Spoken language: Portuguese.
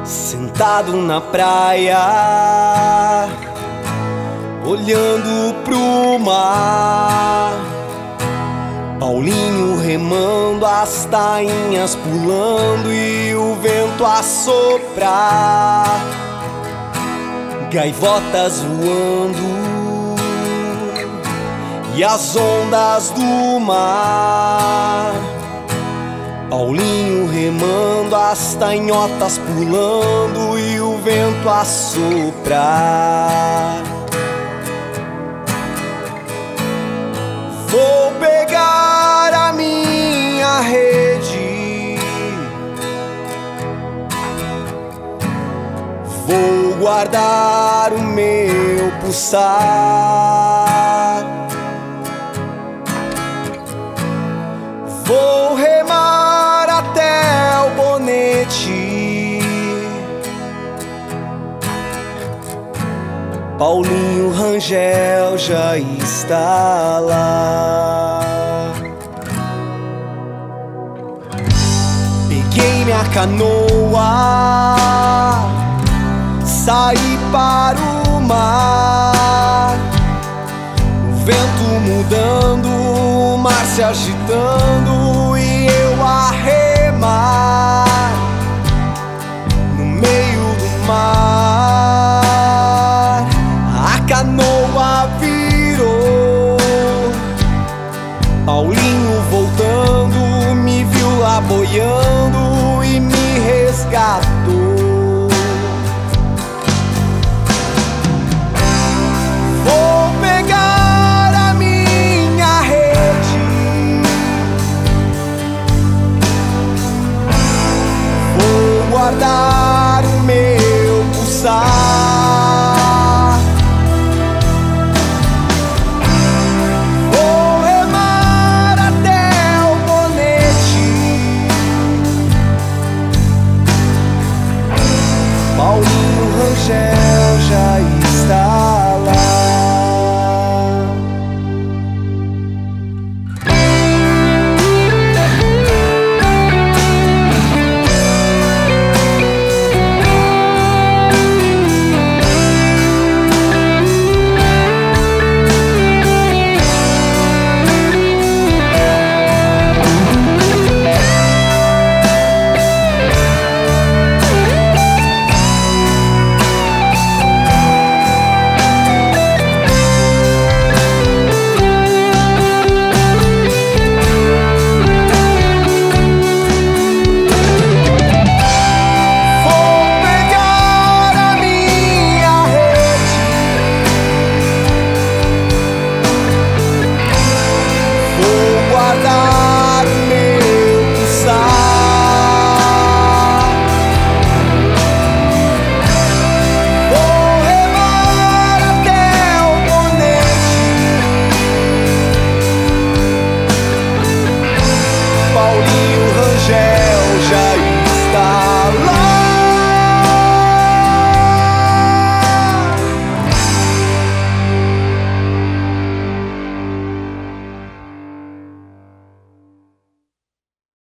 Sentado na praia, olhando pro mar, Paulinho remando, as tainhas pulando e o vento a soprar, gaivotas voando e as ondas do mar. Paulinho remando, as tainhotas pulando e o vento a soprar. Vou pegar a minha rede, vou guardar o meu pulsar, vou remar até o bonete. Paulinho Rangel já está lá. Peguei minha canoa, saí para o mar, o vento mudando, o mar se agitando e eu a remar no meio do mar. A canoa virou, Paulinho voltando, me viu lá boiando e me resgatou. Vou pegar a minha rede, vou guardar o meu pulsar, vou remar até o bonete. Paulinho Rangel